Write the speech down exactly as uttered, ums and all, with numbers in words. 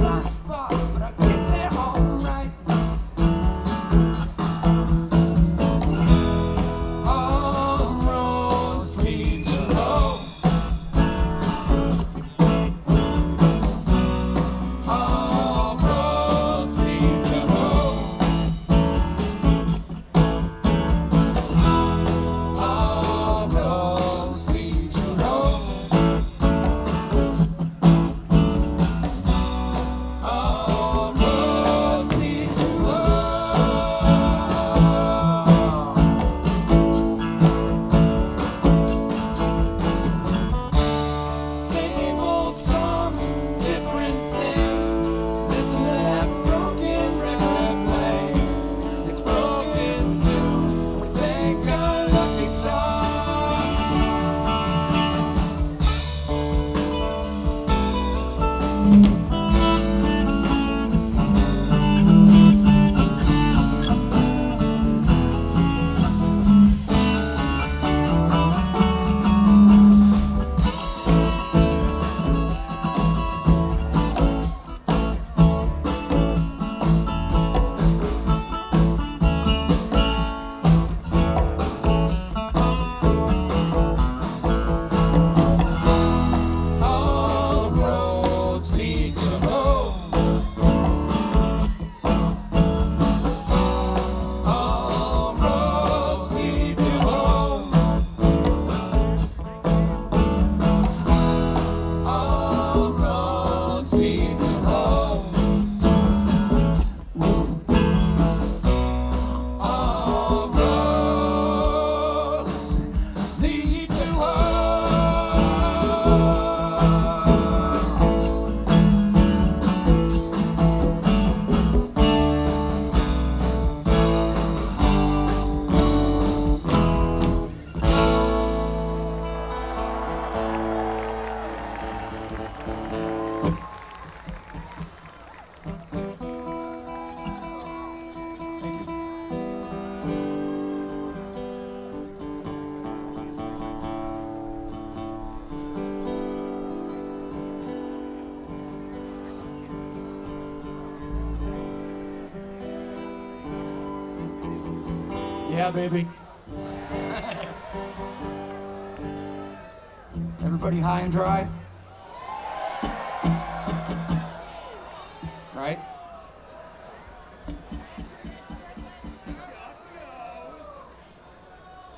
lost spot, but I get there alright. All roads lead to Rome. All roads lead to Rome. All roads lead to Rome. All roads lead to Rome. Same old song, different day. Listen to that broken record play. It's broken too. We thank our lucky star. All roads lead to Rome. All roads lead to Rome. All roads lead to Rome. All roads lead to Rome. Yeah, baby. Everybody high and dry?